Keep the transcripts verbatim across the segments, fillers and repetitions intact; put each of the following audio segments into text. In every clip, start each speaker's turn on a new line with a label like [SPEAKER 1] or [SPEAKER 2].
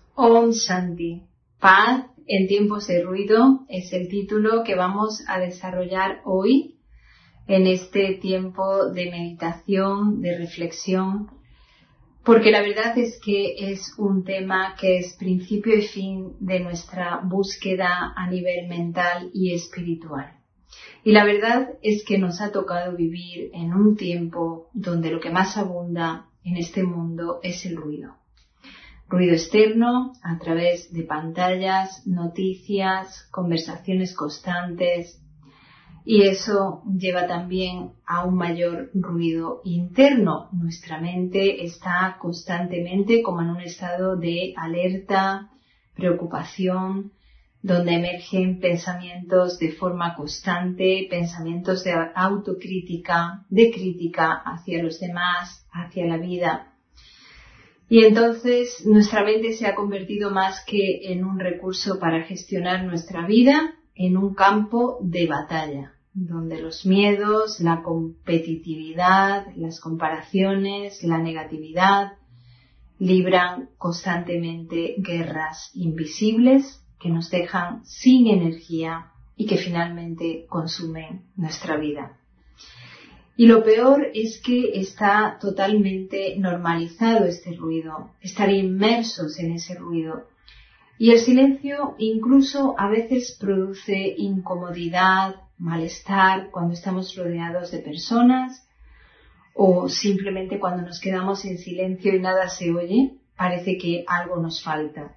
[SPEAKER 1] Om Shanti. Paz en tiempos de ruido es el título que vamos a desarrollar hoy en este tiempo de meditación, de reflexión, porque la verdad es que es un tema que es principio y fin de nuestra búsqueda a nivel mental y espiritual. Y la verdad es que nos ha tocado vivir en un tiempo donde lo que más abunda en este mundo es el ruido. Ruido externo a través de pantallas, noticias, conversaciones constantes, y eso lleva también a un mayor ruido interno. Nuestra mente está constantemente como en un estado de alerta, preocupación, donde emergen pensamientos de forma constante, pensamientos de autocrítica, de crítica hacia los demás, hacia la vida. Y entonces nuestra mente se ha convertido más que en un recurso para gestionar nuestra vida, en un campo de batalla, donde los miedos, la competitividad, las comparaciones, la negatividad, libran constantemente guerras invisibles que nos dejan sin energía y que finalmente consumen nuestra vida. Y lo peor es que está totalmente normalizado este ruido, estar inmersos en ese ruido. Y el silencio incluso a veces produce incomodidad, malestar cuando estamos rodeados de personas o simplemente cuando nos quedamos en silencio y nada se oye, parece que algo nos falta.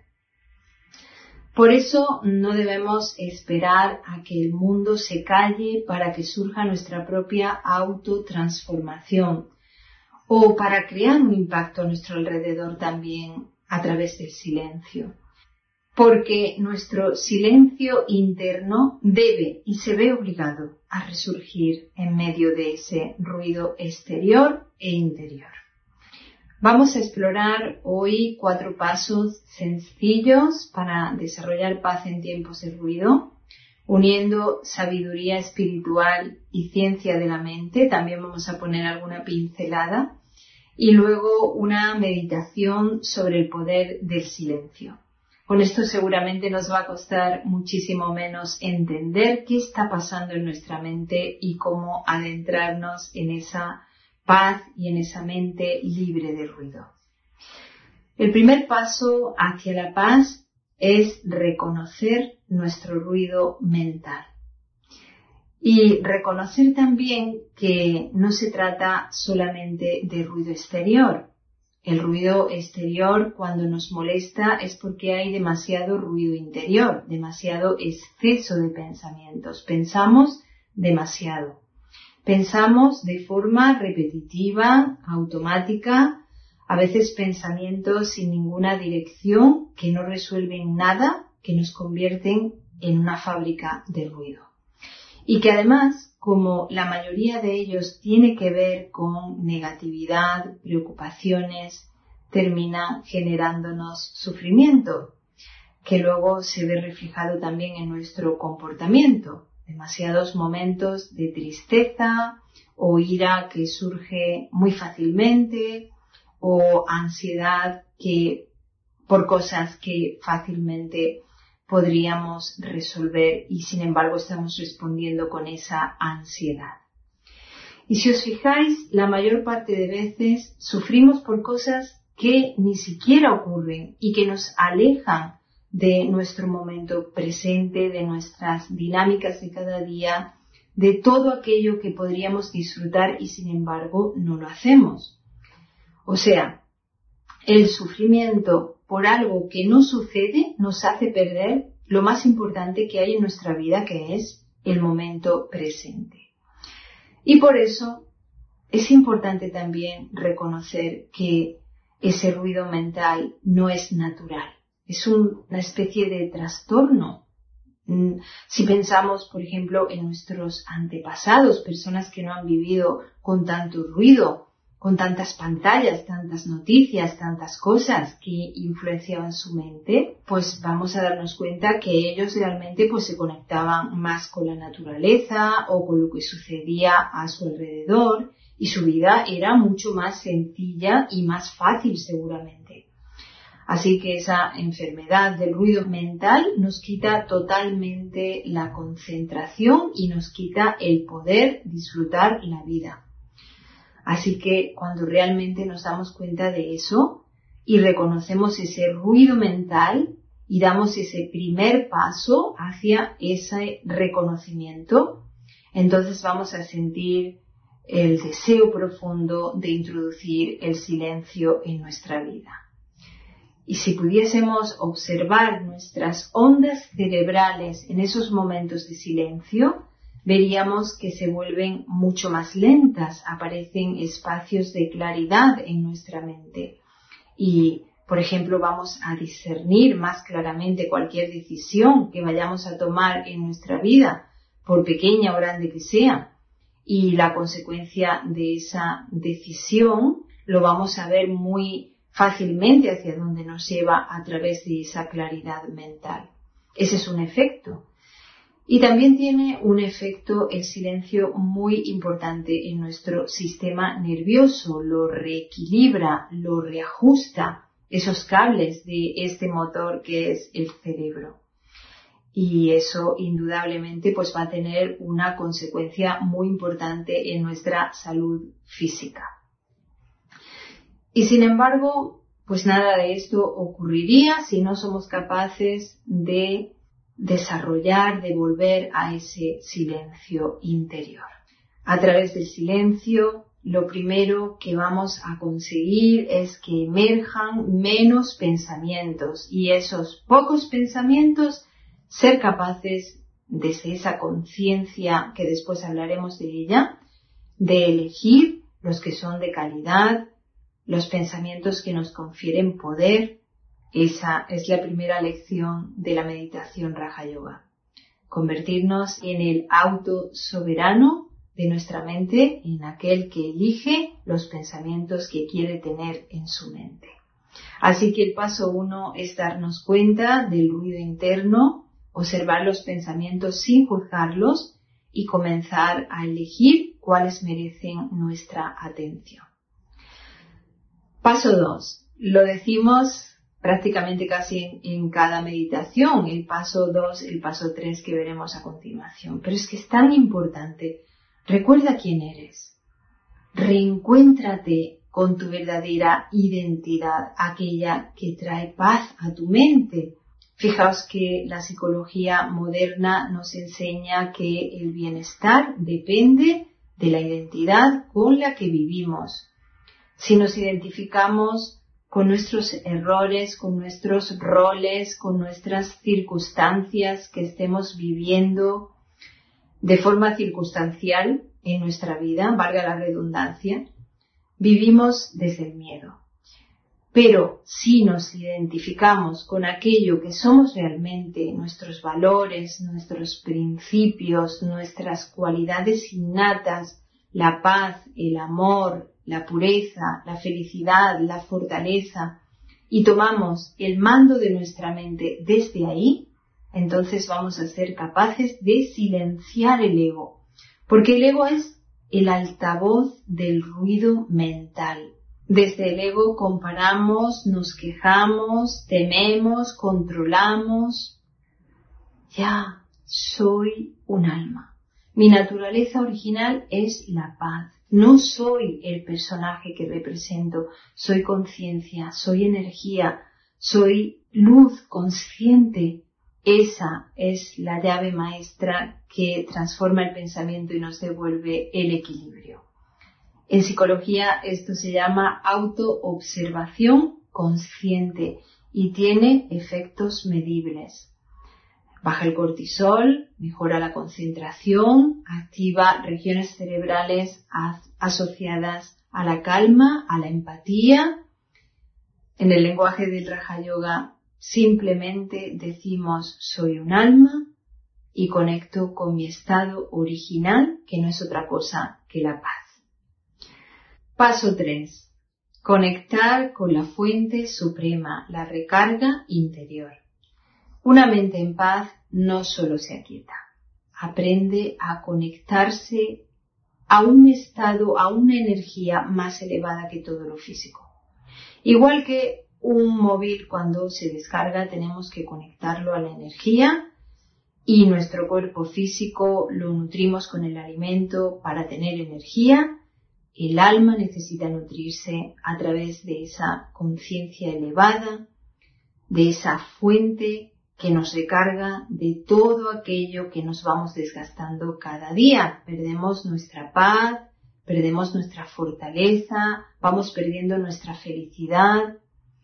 [SPEAKER 1] Por eso no debemos esperar a que el mundo se calle para que surja nuestra propia autotransformación o para crear un impacto a nuestro alrededor también a través del silencio. Porque nuestro silencio interno debe y se ve obligado a resurgir en medio de ese ruido exterior e interior. Vamos a explorar hoy cuatro pasos sencillos para desarrollar paz en tiempos de ruido, uniendo sabiduría espiritual y ciencia de la mente. También vamos a poner alguna pincelada y luego una meditación sobre el poder del silencio. Con esto seguramente nos va a costar muchísimo menos entender qué está pasando en nuestra mente y cómo adentrarnos en esa paz y en esa mente libre de ruido. El primer paso hacia la paz es reconocer nuestro ruido mental. Y reconocer también que no se trata solamente de ruido exterior. El ruido exterior, cuando nos molesta, es porque hay demasiado ruido interior, demasiado exceso de pensamientos. Pensamos demasiado. Pensamos de forma repetitiva, automática, a veces pensamientos sin ninguna dirección que no resuelven nada, que nos convierten en una fábrica de ruido. Y que además, como la mayoría de ellos tiene que ver con negatividad, preocupaciones, terminan generándonos sufrimiento, que luego se ve reflejado también en nuestro comportamiento. Demasiados momentos de tristeza o ira que surge muy fácilmente o ansiedad que por cosas que fácilmente podríamos resolver y sin embargo estamos respondiendo con esa ansiedad. Y si os fijáis, la mayor parte de veces sufrimos por cosas que ni siquiera ocurren y que nos alejan de nuestro momento presente, de nuestras dinámicas de cada día, de todo aquello que podríamos disfrutar y sin embargo no lo hacemos. O sea, el sufrimiento por algo que no sucede nos hace perder lo más importante que hay en nuestra vida, que es el momento presente. Y por eso es importante también reconocer que ese ruido mental no es natural. Es un, una especie de trastorno. Si pensamos, por ejemplo, en nuestros antepasados, personas que no han vivido con tanto ruido, con tantas pantallas, tantas noticias, tantas cosas que influenciaban su mente, pues vamos a darnos cuenta que ellos realmente pues se conectaban más con la naturaleza o con lo que sucedía a su alrededor y su vida era mucho más sencilla y más fácil seguramente. Así que esa enfermedad del ruido mental nos quita totalmente la concentración y nos quita el poder disfrutar la vida. Así que cuando realmente nos damos cuenta de eso y reconocemos ese ruido mental y damos ese primer paso hacia ese reconocimiento, entonces vamos a sentir el deseo profundo de introducir el silencio en nuestra vida. Y si pudiésemos observar nuestras ondas cerebrales en esos momentos de silencio, veríamos que se vuelven mucho más lentas, aparecen espacios de claridad en nuestra mente. Y, por ejemplo, vamos a discernir más claramente cualquier decisión que vayamos a tomar en nuestra vida, por pequeña o grande que sea. Y la consecuencia de esa decisión lo vamos a ver muy fácilmente hacia dónde nos lleva a través de esa claridad mental. Ese es un efecto. Y también tiene un efecto el silencio muy importante en nuestro sistema nervioso. Lo reequilibra, lo reajusta, esos cables de este motor que es el cerebro. Y eso indudablemente pues va a tener una consecuencia muy importante en nuestra salud física. Y sin embargo, pues nada de esto ocurriría si no somos capaces de desarrollar, de volver a ese silencio interior. A través del silencio, lo primero que vamos a conseguir es que emerjan menos pensamientos y esos pocos pensamientos ser capaces, desde esa conciencia que después hablaremos de ella, de elegir los que son de calidad, los pensamientos que nos confieren poder. Esa es la primera lección de la meditación Raja Yoga. Convertirnos en el auto soberano de nuestra mente, en aquel que elige los pensamientos que quiere tener en su mente. Así que el paso uno es darnos cuenta del ruido interno, observar los pensamientos sin juzgarlos y comenzar a elegir cuáles merecen nuestra atención. Paso dos. Lo decimos prácticamente casi en, en cada meditación, el paso dos, el paso tres que veremos a continuación. Pero es que es tan importante. Recuerda quién eres. Reencuéntrate con tu verdadera identidad, aquella que trae paz a tu mente. Fijaos que la psicología moderna nos enseña que el bienestar depende de la identidad con la que vivimos. Si nos identificamos con nuestros errores, con nuestros roles, con nuestras circunstancias que estemos viviendo de forma circunstancial en nuestra vida, valga la redundancia, vivimos desde el miedo. Pero si nos identificamos con aquello que somos realmente, nuestros valores, nuestros principios, nuestras cualidades innatas, la paz, el amor, la pureza, la felicidad, la fortaleza, y tomamos el mando de nuestra mente desde ahí, entonces vamos a ser capaces de silenciar el ego, porque el ego es el altavoz del ruido mental. Desde el ego comparamos, nos quejamos, tememos, controlamos. Ya soy un alma. Mi naturaleza original es la paz. No soy el personaje que represento, soy conciencia, soy energía, soy luz consciente. Esa es la llave maestra que transforma el pensamiento y nos devuelve el equilibrio. En psicología esto se llama autoobservación consciente y tiene efectos medibles. Baja el cortisol, mejora la concentración, activa regiones cerebrales asociadas a la calma, a la empatía. En el lenguaje del Raja Yoga simplemente decimos soy un alma y conecto con mi estado original, que no es otra cosa que la paz. Paso tres. Conectar con la fuente suprema, la recarga interior. Una mente en paz no solo se aquieta, aprende a conectarse a un estado, a una energía más elevada que todo lo físico. Igual que un móvil cuando se descarga tenemos que conectarlo a la energía y nuestro cuerpo físico lo nutrimos con el alimento para tener energía. El alma necesita nutrirse a través de esa conciencia elevada, de esa fuente que nos recarga de todo aquello que nos vamos desgastando cada día. Perdemos nuestra paz, perdemos nuestra fortaleza, vamos perdiendo nuestra felicidad.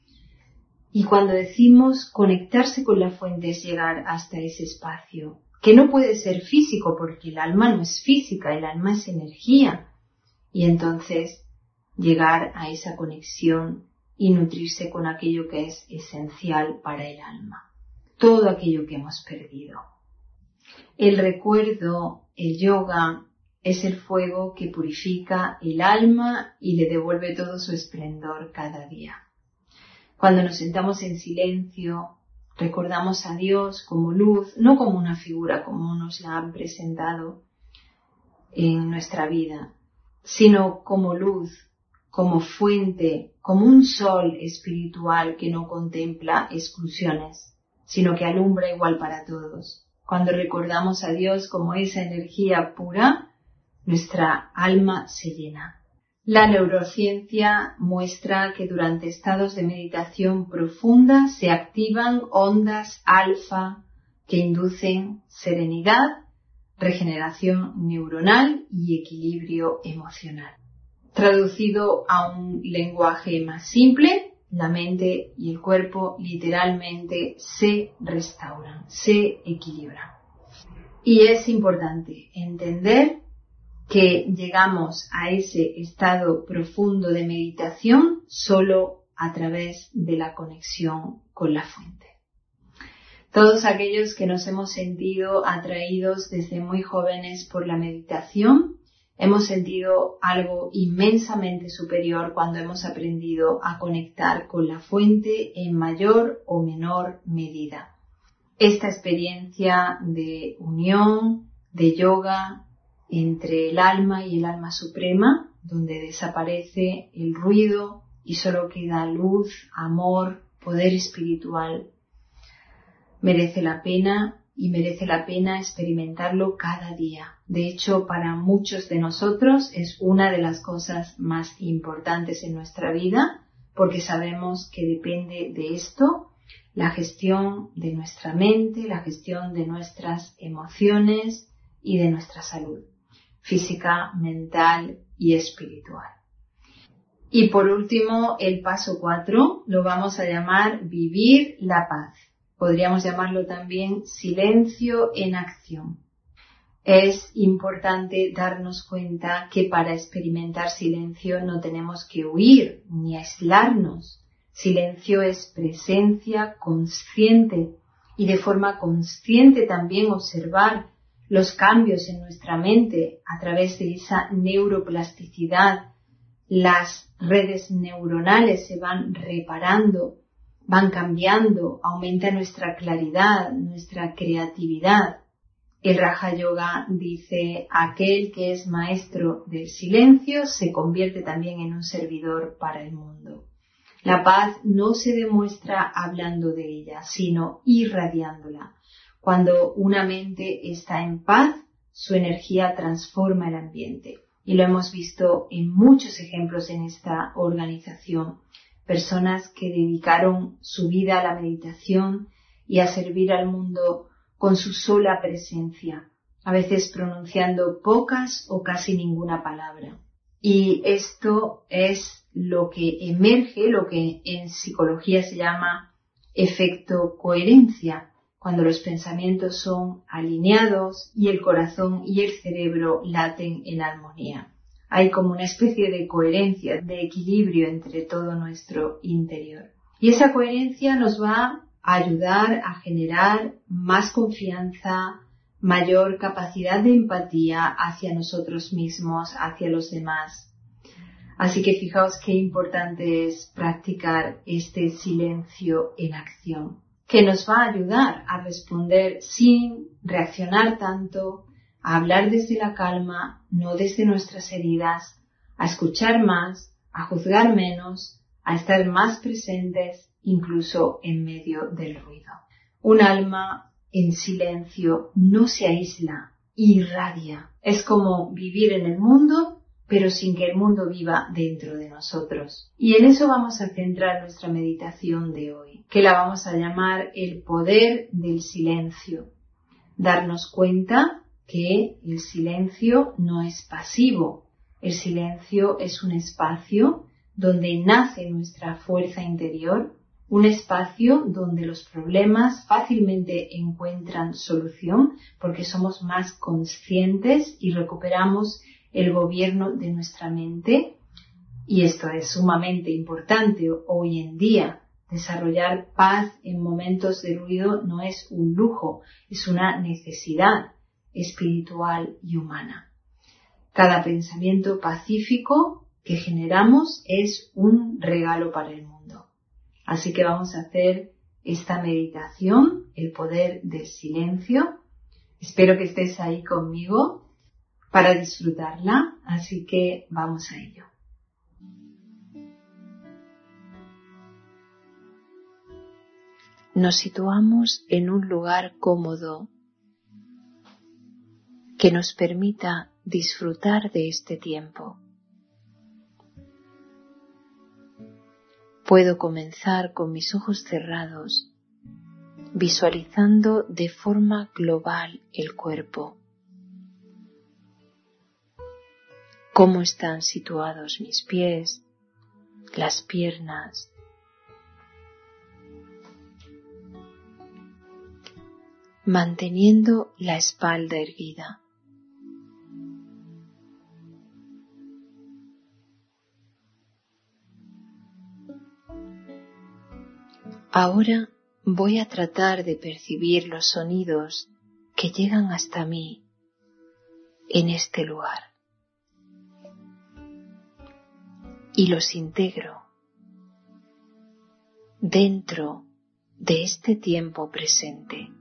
[SPEAKER 1] Y cuando decimos conectarse con la fuente es llegar hasta ese espacio, que no puede ser físico porque el alma no es física, el alma es energía. Y entonces llegar a esa conexión y nutrirse con aquello que es esencial para el alma. Todo aquello que hemos perdido. El recuerdo, el yoga, es el fuego que purifica el alma y le devuelve todo su esplendor cada día. Cuando nos sentamos en silencio, recordamos a Dios como luz, no como una figura como nos la han presentado en nuestra vida, sino como luz, como fuente, como un sol espiritual que no contempla exclusiones, sino que alumbra igual para todos. Cuando recordamos a Dios como esa energía pura, nuestra alma se llena. La neurociencia muestra que durante estados de meditación profunda se activan ondas alfa que inducen serenidad, regeneración neuronal y equilibrio emocional. Traducido a un lenguaje más simple, la mente y el cuerpo literalmente se restauran, se equilibran. Y es importante entender que llegamos a ese estado profundo de meditación solo a través de la conexión con la fuente. Todos aquellos que nos hemos sentido atraídos desde muy jóvenes por la meditación, hemos sentido algo inmensamente superior cuando hemos aprendido a conectar con la fuente en mayor o menor medida. Esta experiencia de unión, de yoga, entre el alma y el alma suprema, donde desaparece el ruido y solo queda luz, amor, poder espiritual, merece la pena y merece la pena experimentarlo cada día. De hecho, para muchos de nosotros es una de las cosas más importantes en nuestra vida, porque sabemos que depende de esto la gestión de nuestra mente, la gestión de nuestras emociones y de nuestra salud física, mental y espiritual. Y por último, el paso cuatro lo vamos a llamar vivir la paz. Podríamos llamarlo también silencio en acción. Es importante darnos cuenta que para experimentar silencio no tenemos que huir ni aislarnos. Silencio es presencia consciente y de forma consciente también observar los cambios en nuestra mente a través de esa neuroplasticidad. Las redes neuronales se van reparando, van cambiando, aumenta nuestra claridad, nuestra creatividad. El Raja Yoga dice, aquel que es maestro del silencio se convierte también en un servidor para el mundo. La paz no se demuestra hablando de ella, sino irradiándola. Cuando una mente está en paz, su energía transforma el ambiente. Y lo hemos visto en muchos ejemplos en esta organización. Personas que dedicaron su vida a la meditación y a servir al mundo con su sola presencia, a veces pronunciando pocas o casi ninguna palabra. Y esto es lo que emerge, lo que en psicología se llama efecto coherencia, cuando los pensamientos son alineados y el corazón y el cerebro laten en armonía. Hay como una especie de coherencia, de equilibrio entre todo nuestro interior. Y esa coherencia nos va a ayudar a generar más confianza, mayor capacidad de empatía hacia nosotros mismos, hacia los demás. Así que fijaos qué importante es practicar este silencio en acción, que nos va a ayudar a responder sin reaccionar tanto, a hablar desde la calma, no desde nuestras heridas, a escuchar más, a juzgar menos, a estar más presentes incluso en medio del ruido. Un alma en silencio no se aísla, irradia. Es como vivir en el mundo, pero sin que el mundo viva dentro de nosotros. Y en eso vamos a centrar nuestra meditación de hoy, que la vamos a llamar el poder del silencio. Darnos cuenta que el silencio no es pasivo. El silencio es un espacio donde nace nuestra fuerza interior, un espacio donde los problemas fácilmente encuentran solución porque somos más conscientes y recuperamos el gobierno de nuestra mente. Y esto es sumamente importante hoy en día. Desarrollar paz en momentos de ruido no es un lujo, es una necesidad espiritual y humana. Cada pensamiento pacífico que generamos es un regalo para el mundo. Así que vamos a hacer esta meditación, el poder del silencio. Espero que estés ahí conmigo para disfrutarla, así que vamos a ello. Nos situamos en un lugar cómodo que nos permita disfrutar de este tiempo. Puedo comenzar con mis ojos cerrados, visualizando de forma global el cuerpo. Cómo están situados mis pies, las piernas, manteniendo la espalda erguida. Ahora voy a tratar de percibir los sonidos que llegan hasta mí en este lugar y los integro dentro de este tiempo presente.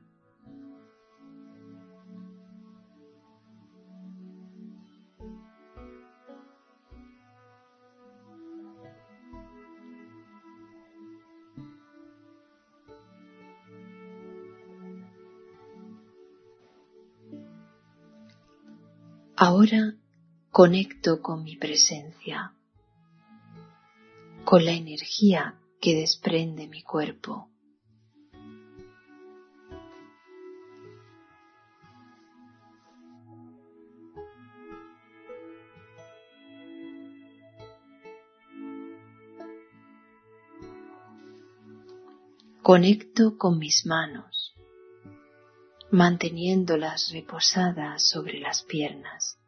[SPEAKER 1] Ahora conecto con mi presencia, con la energía que desprende mi cuerpo. Conecto con mis manos, manteniéndolas reposadas sobre las piernas.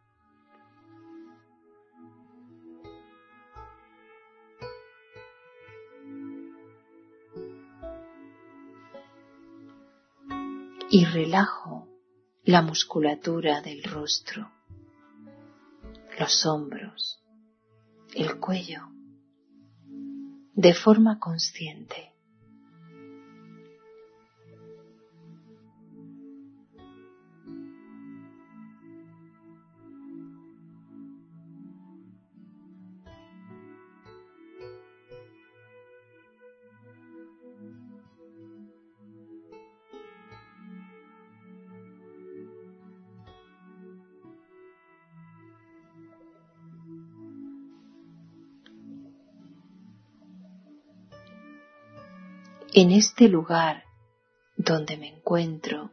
[SPEAKER 1] Y relajo la musculatura del rostro, los hombros, el cuello, de forma consciente. En este lugar donde me encuentro,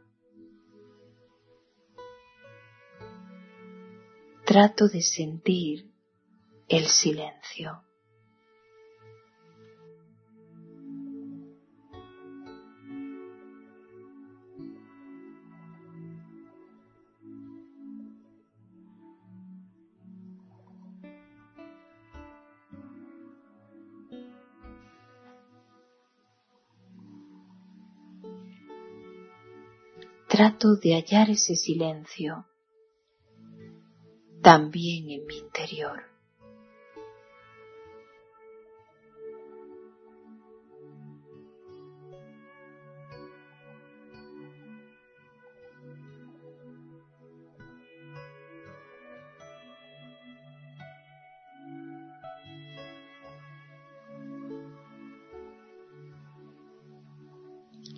[SPEAKER 1] trato de sentir el silencio. Trato de hallar ese silencio también en mi interior.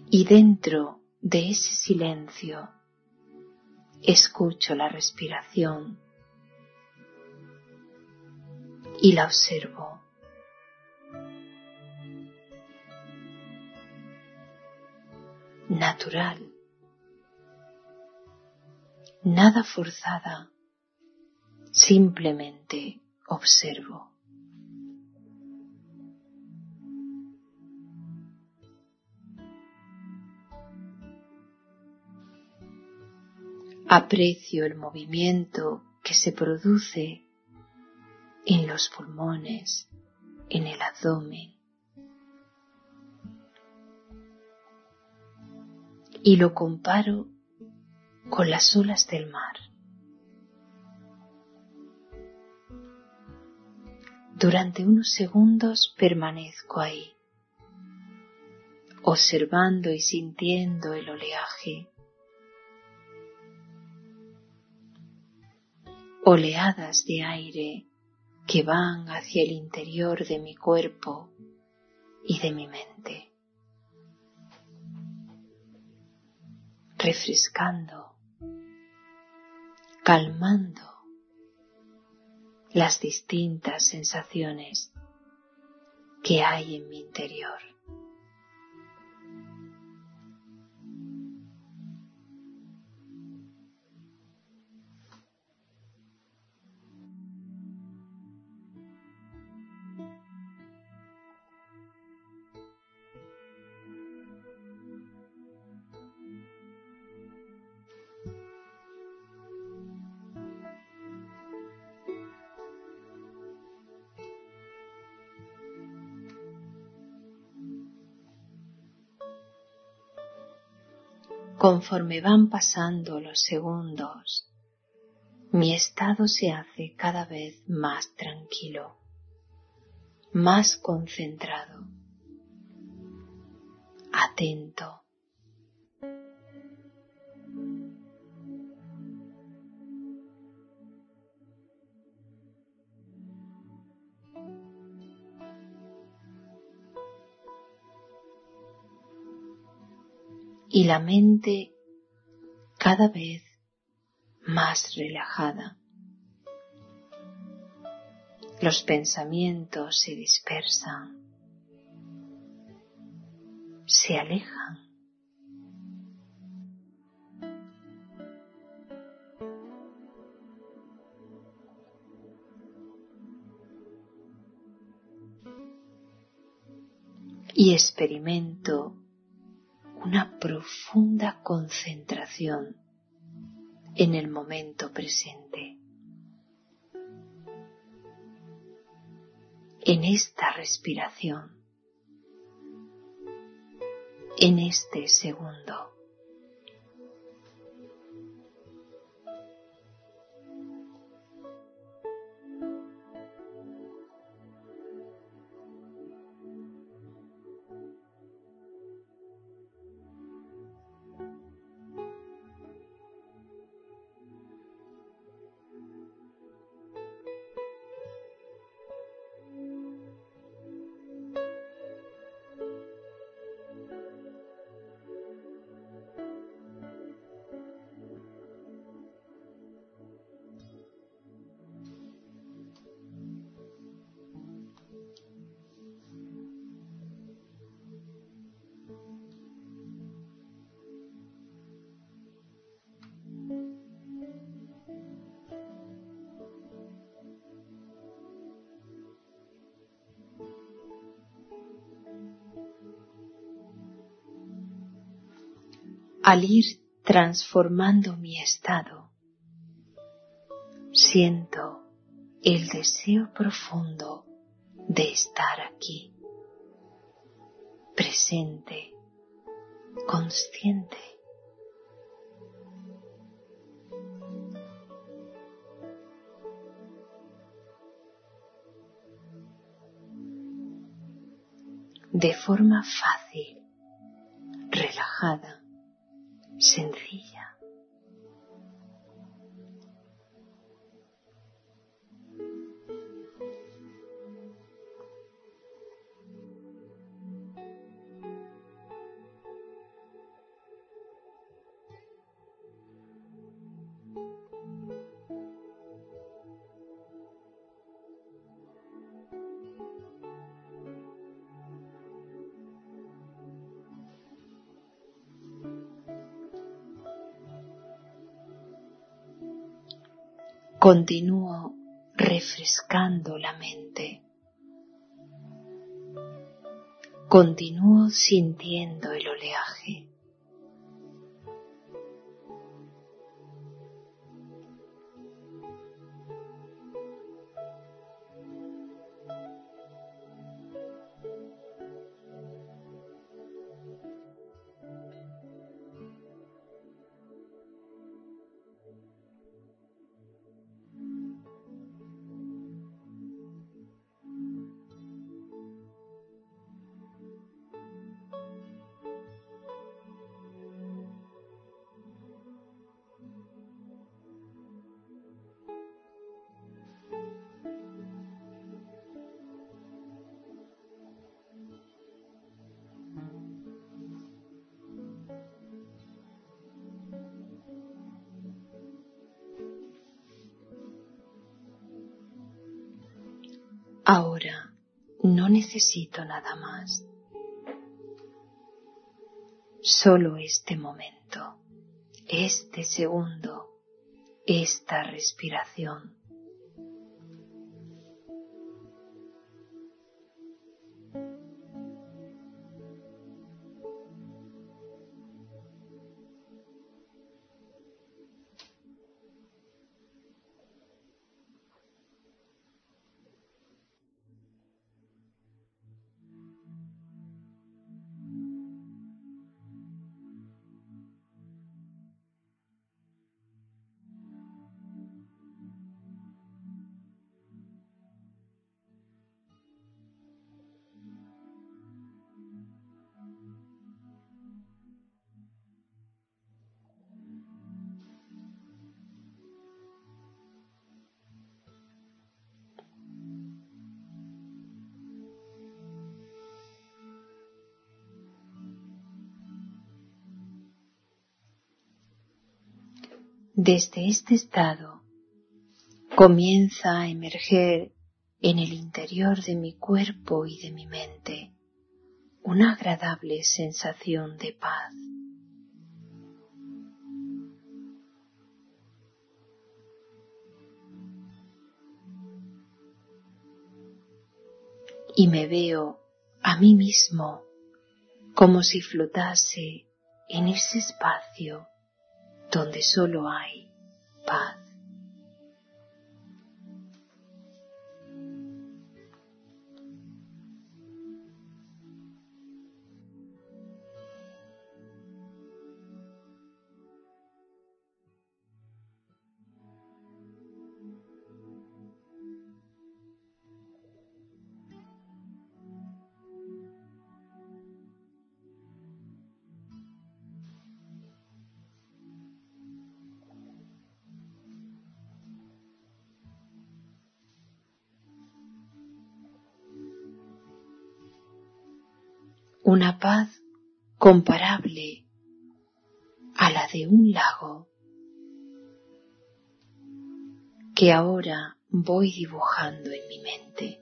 [SPEAKER 2] Y dentro de ese silencio escucho la respiración y la observo. Natural, nada forzada, simplemente observo. Aprecio el movimiento que se produce en los pulmones, en el abdomen, y lo comparo con las olas del mar. Durante unos segundos permanezco ahí, observando y sintiendo el oleaje. Oleadas de aire que van hacia el interior de mi cuerpo y de mi mente, refrescando, calmando las distintas sensaciones que hay en mi interior. Conforme van pasando los segundos, mi estado se hace cada vez más tranquilo, más concentrado, atento. Y la mente cada vez más relajada. Los pensamientos se dispersan, se alejan. Y experimento una profunda concentración en el momento presente, en esta respiración, en este segundo. Al ir transformando mi estado, siento el deseo profundo de estar aquí, presente, consciente. De forma fácil, relajada, sencilla. continúo refrescando la mente. Continúo sintiendo el oleaje. Ahora no necesito nada más. Solo este momento, este segundo, esta respiración. Desde este estado comienza a emerger en el interior de mi cuerpo y de mi mente una agradable sensación de paz. Y me veo a mí mismo como si flotase en ese espacio donde solo hay paz. Una paz comparable a la de un lago que ahora voy dibujando en mi mente.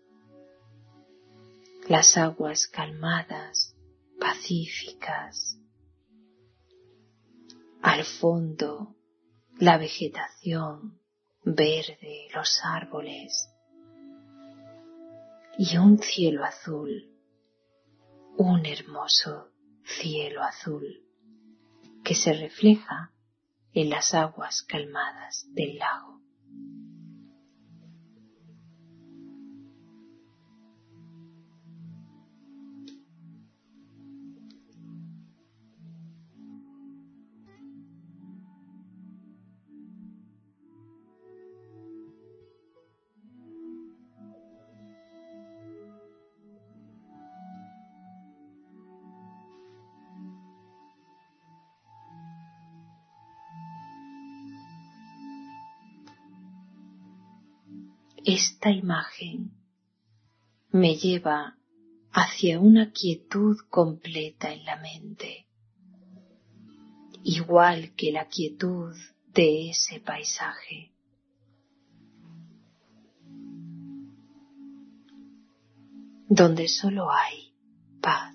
[SPEAKER 2] Las aguas calmadas, pacíficas. Al fondo, la vegetación verde, los árboles y un cielo azul. Un hermoso cielo azul que se refleja en las aguas calmadas del lago. Esta imagen me lleva hacia una quietud completa en la mente, igual que la quietud de ese paisaje. Donde solo hay paz.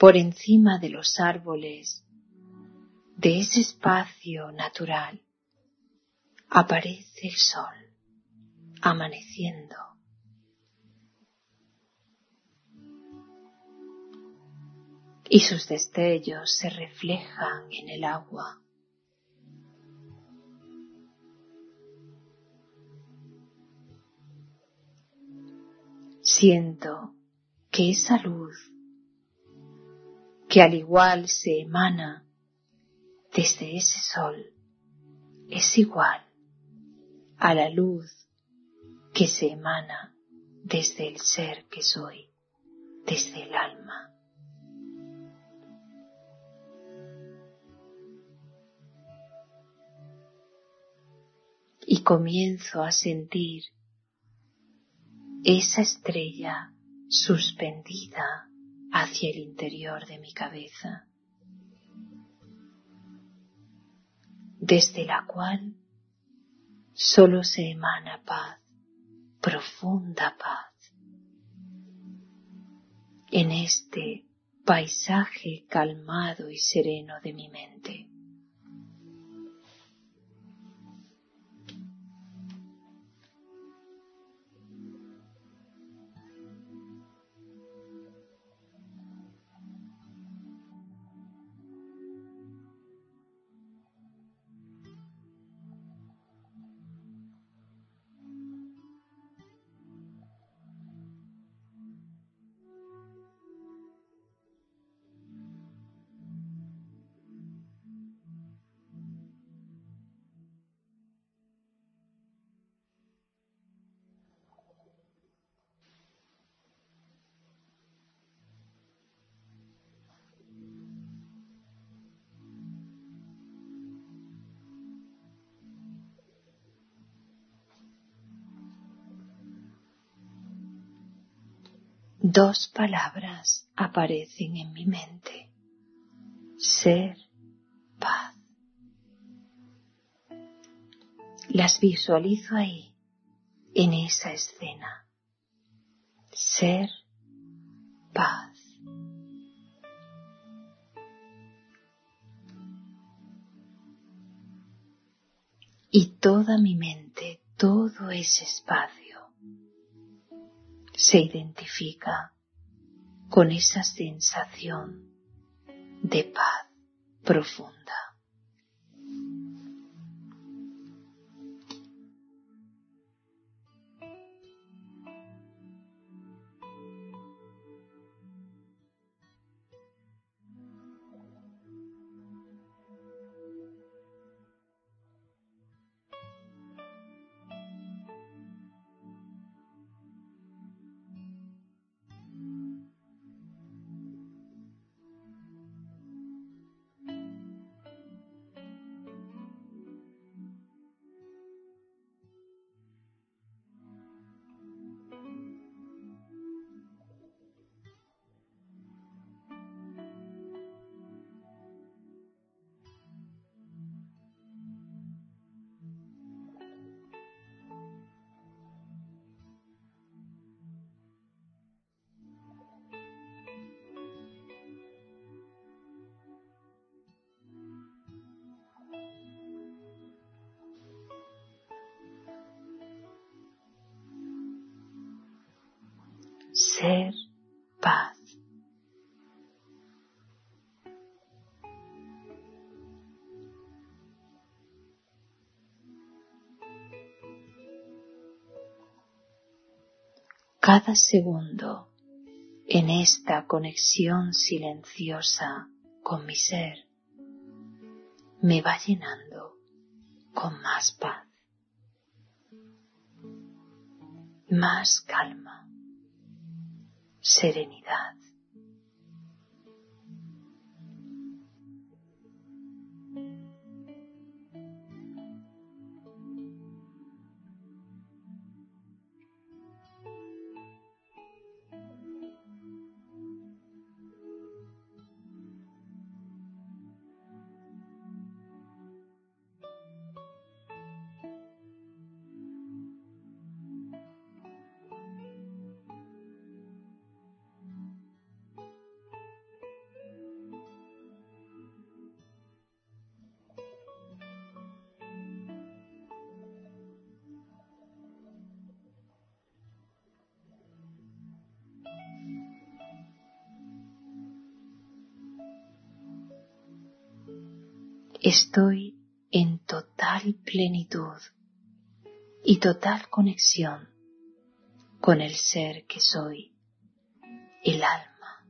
[SPEAKER 2] por encima de los árboles, de ese espacio natural, aparece el sol, amaneciendo. Y sus destellos se reflejan en el agua. Siento que esa luz, que al igual se emana desde ese sol, es igual a la luz que se emana desde el ser que soy, desde el alma. Y comienzo a sentir esa estrella suspendida hacia el interior de mi cabeza, desde la cual solo se emana paz, profunda paz, en este paisaje calmado y sereno de mi mente. Dos palabras aparecen en mi mente: ser, paz. Las visualizo ahí, en esa escena. Ser, paz. Y toda mi mente, todo ese espacio, se identifica con esa sensación de paz profunda. Ser, paz. Cada segundo en esta conexión silenciosa con mi ser me va llenando con más paz, más calma, serenidad. estoy en total plenitud y total conexión con el ser que soy, el alma.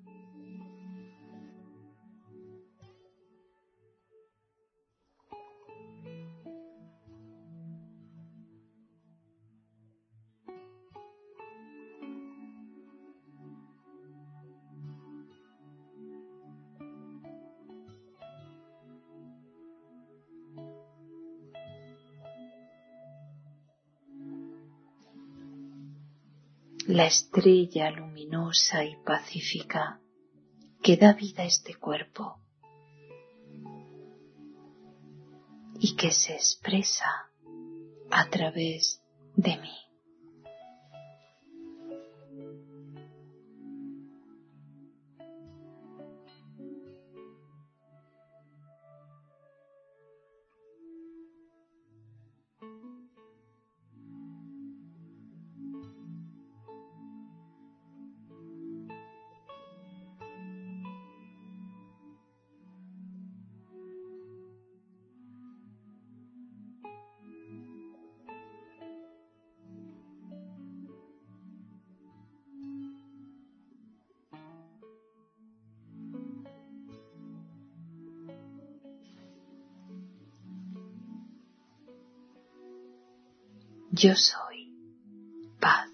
[SPEAKER 2] La estrella luminosa y pacífica que da vida a este cuerpo y que se expresa a través de mí. Yo soy paz.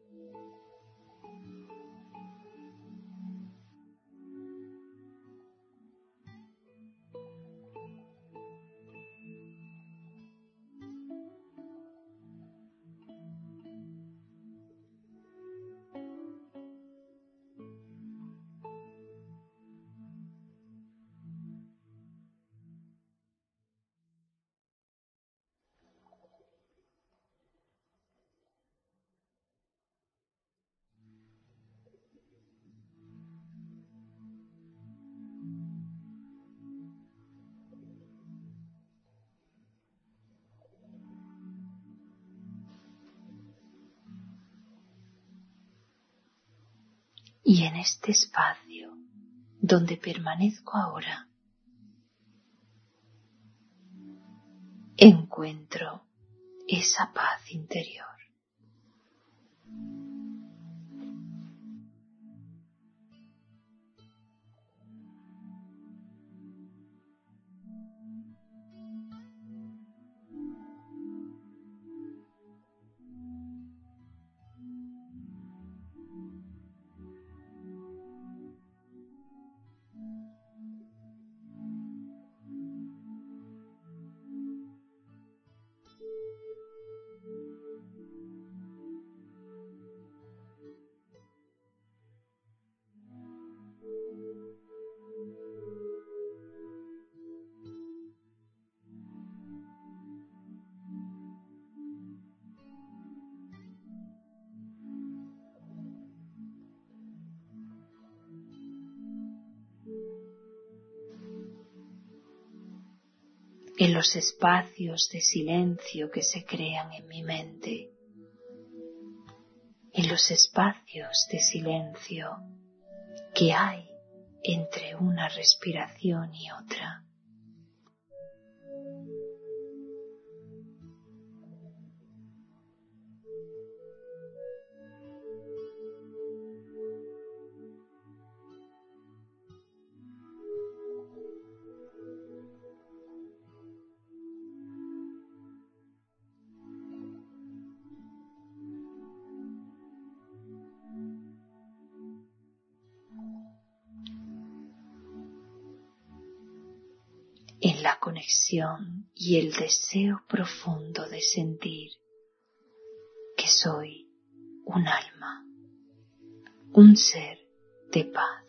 [SPEAKER 2] Y en este espacio donde permanezco ahora, encuentro esa paz interior. En los espacios de silencio que se crean en mi mente, en los espacios de silencio que hay entre una respiración y otra. En la conexión y el deseo profundo de sentir que soy un alma, un ser de paz.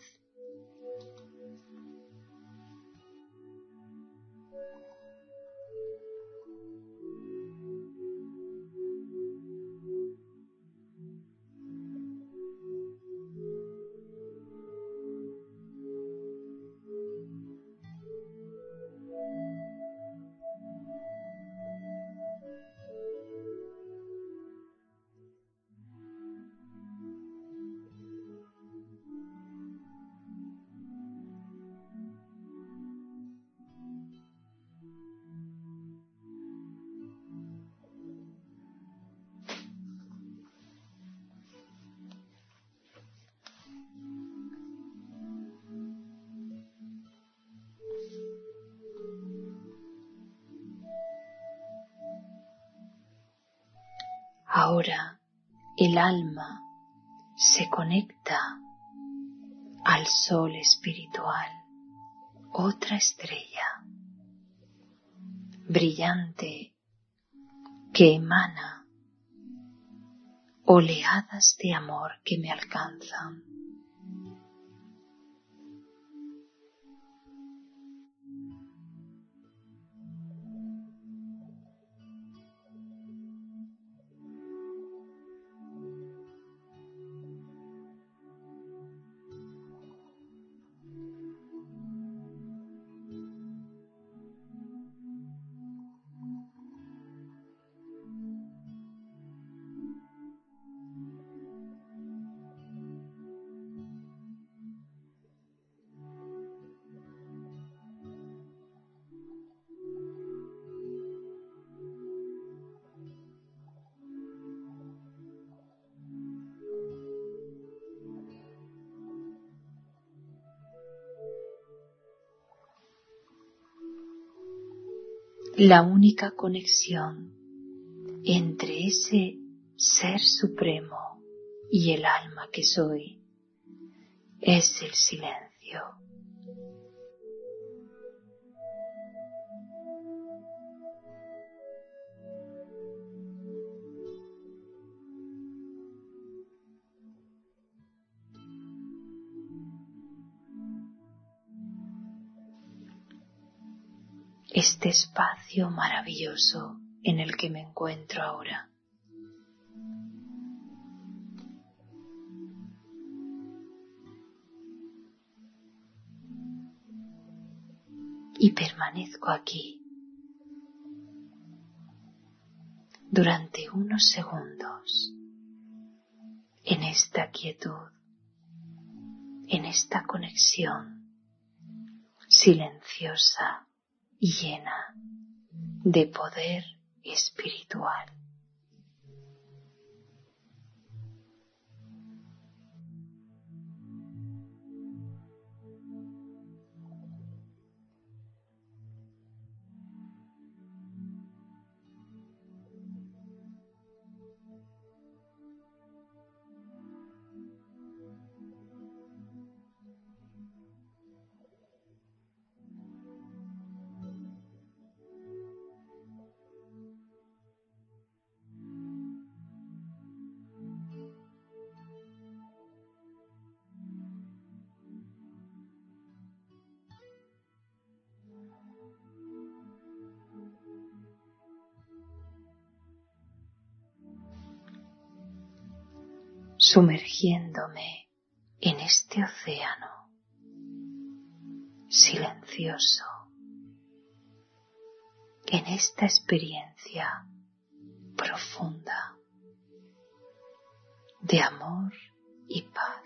[SPEAKER 2] Ahora el alma se conecta al sol espiritual, otra estrella brillante que emana oleadas de amor que me alcanzan. La única conexión entre ese ser supremo y el alma que soy es el silencio. Este espacio maravilloso en el que me encuentro ahora. Y permanezco aquí durante unos segundos en esta quietud, en esta conexión silenciosa y llena de poder espiritual. Sumergiéndome en este océano silencioso, en esta experiencia profunda de amor y paz.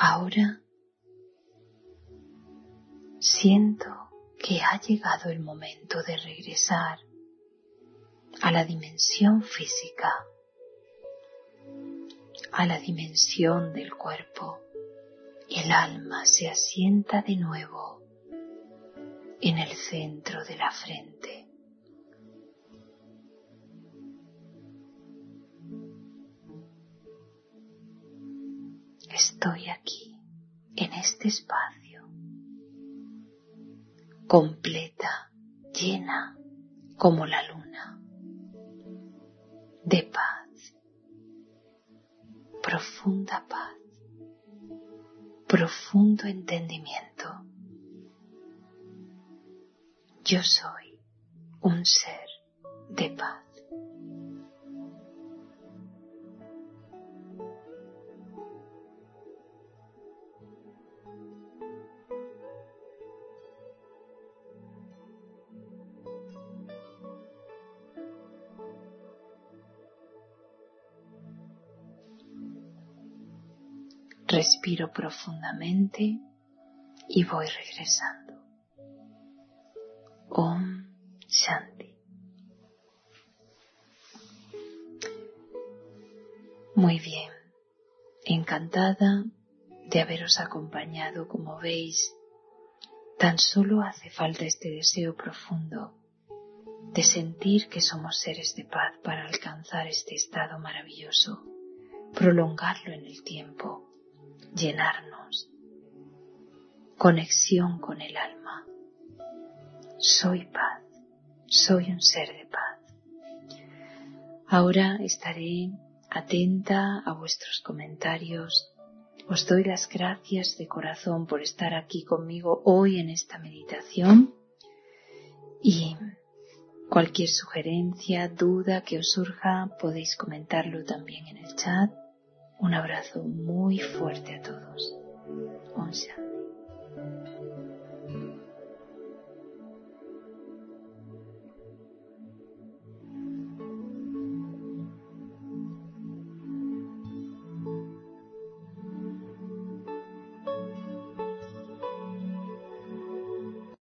[SPEAKER 2] Ahora siento que ha llegado el momento de regresar a la dimensión física, a la dimensión del cuerpo. El alma se asienta de nuevo en el centro de la frente. Estoy aquí, en este espacio, completa, llena como la luna, de paz, profunda paz, profundo entendimiento. Yo soy un ser de paz. Respiro profundamente y voy regresando. Om Shanti. Muy bien, encantada de haberos acompañado. Como veis, tan solo hace falta este deseo profundo de sentir que somos seres de paz para alcanzar este estado maravilloso, prolongarlo en el tiempo, llenarnos, conexión con el alma. Soy paz, soy un ser de paz. Ahora estaré atenta a vuestros comentarios. Os doy las gracias de corazón por estar aquí conmigo hoy en esta meditación, y cualquier sugerencia, duda que os surja, podéis comentarlo también en el chat. Un abrazo muy fuerte a todos. Om Shanti.